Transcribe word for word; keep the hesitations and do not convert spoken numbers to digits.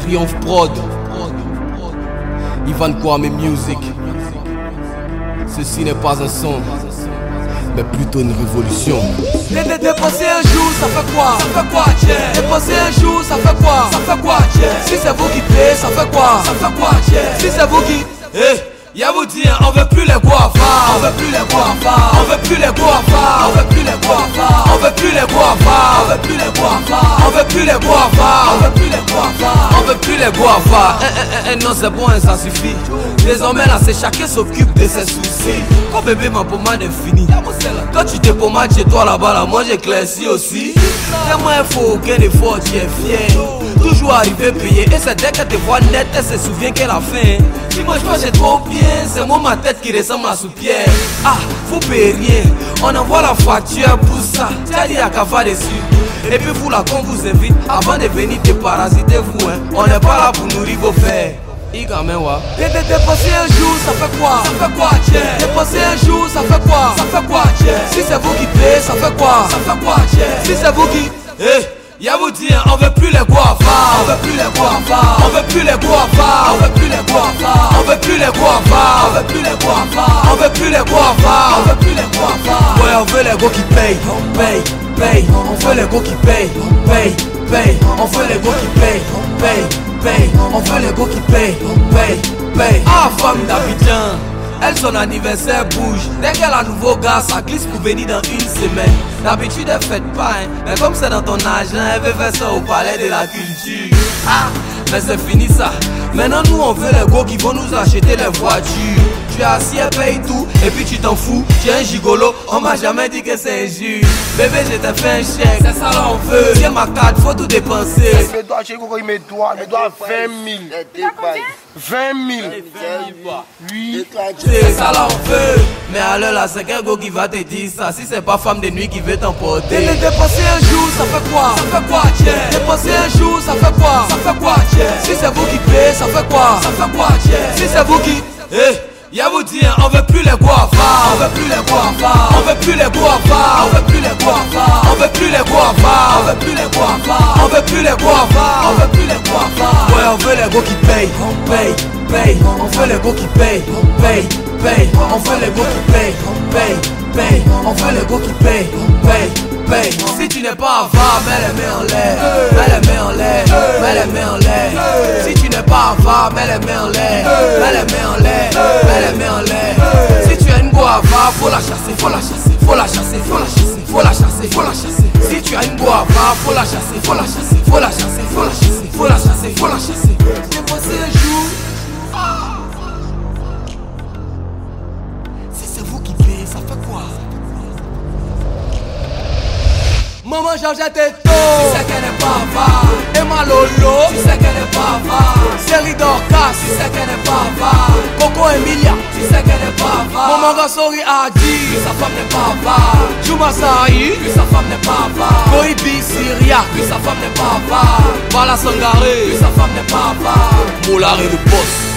Triomphe Prod, Ivan Kwame Music. Ceci n'est pas un son, mais plutôt une révolution. Dépenser un jour, ça fait quoi? Ça fait quoi, tiens? Dépenser un jour, ça fait quoi? Ça fait quoi, tiens? Si c'est vous qui payez, ça fait quoi? Ça fait quoi, tiens? Si c'est vous qui... Eh, y'a vous dire, on veut plus les guavas. On veut plus les guavas. On veut plus les guavas. On veut plus les guavas. On veut plus les guavas. On veut plus les guavas. On veut plus les guavas. On veut plus les guavas. On veut plus les guavas. Eh, eh, eh, non, c'est bon, ça suffit. Désormais là, c'est chacun s'occupe de ses soucis. Quand bébé ma pommade est finie, quand tu te pommades chez toi là-bas, là, moi j'éclaircis aussi. Vraiment il faut aucun effort, tu es fier. Toujours arriver payé. Et c'est dès qu'elle te voit net, elle se souvient qu'elle a faim. Si moi je pense que c'est trop bien, c'est moi ma tête qui ressemble à sous-pierre. Ah, vous payez rien, on envoie la facture pour ça. T'as dit à cava dessus. Et puis vous là, qu'on vous invite, avant de venir te parasiter vous, hein. On n'est pas là pour nourrir vos fers. Dépenser un jour, ça fait quoi? Ça fait quoi, tiens? Dépenser un jour, ça fait quoi? Ça fait quoi, tiens? Si c'est vous qui payez, ça fait quoi? Ça fait quoi, tiens? Si c'est vous qui... Eh, y'a vous dire, on veut plus les guavas. On veut plus les guavas. On veut plus les guavas. On veut plus les guavas. On veut plus les guavas. On veut plus les guavas. On veut plus les guavas. On veut plus les guavas. Ouais, on veut les go qui payent. Paye, paye. On veut les go qui payent. Paye, paye. On veut les go qui payent. Paye, paye. On veut les go qui payent. Paye, paye. Ah, femme d'Abidjan, elle son anniversaire bouge. Dès qu'elle a un nouveau gars, ça glisse pour venir dans une semaine. D'habitude elle fait pas, hein. Mais comme c'est dans ton argent, elle veut faire ça au palais de la culture. Ah, mais c'est fini ça. Maintenant nous on veut les gars qui vont nous acheter les voitures. Tu es assis, elle paye tout, et puis tu t'en fous. Tu es un gigolo, on m'a jamais dit que c'est injuste. Bébé, je t'ai fait un chèque, c'est ça là on veut. Tiens ma carte, faut tout dépenser. Mais toi, chez Coco, il me doit, il me doit vingt mille. vingt mille. Oui. C'est ça là on veut. Mais alors là, c'est quel go qui va te dire ça? Si c'est pas femme de nuit qui veut t'emporter. Dépenser un jour, ça fait quoi? Ça fait quoi, tiens? Dépenser un jour, ça fait quoi? Ça fait quoi, tiens? Si c'est vous qui payez, ça fait quoi? Ça fait quoi, tiens? Si c'est vous qui... Eh, y'a vous dire, on veut plus les guavas. On veut plus les guavas. On veut plus les guavas. On veut plus les guavas. On veut plus les guavas. On veut plus les guavas. On veut plus les guavas. On veut plus les guavas. Ouais, on veut les go qui payent. Paye, paye. On veut les go qui payent. Paye, paye. On veut les go qui payent. Paye, paye. On veut les go qui payent. Paye, paye. Si tu n'es pas avare, mets les mains en l'air. Mets les mains en l'air. Mets les mains en l'air. Si tu n'es pas avare, mets les mains en l'air. Mets les mains en l'air. Mets les mains en l'air. Si tu as une guava, faut la chasser, faut la chasser, faut la chasser, faut la chasser, faut la chasser, faut la chasser. Si tu as une guava, faut la chasser, faut la chasser, faut la chasser, faut la chasser, faut la chasser, faut la chasser. Dépenser un jour. Si c'est vous qui payez, ça fait quoi? Maman Georgette est tôt. Tu sais qu'elle n'est pas avare. Emma Lolo. Tu sais qu'elle n'est pas avare. Céline Dorcas. Tu sais qu'elle n'est pas avare. Coco Emilia. Tu sais qu'elle n'est pas avare. Maman Gassori Adi. Que sa femme n'est pas avare. Juma Saï. Que sa femme n'est pas avare. Koibi Syria. Que sa femme n'est pas avare. Bala Sangaré. Que sa femme n'est pas avare. Moulare le boss.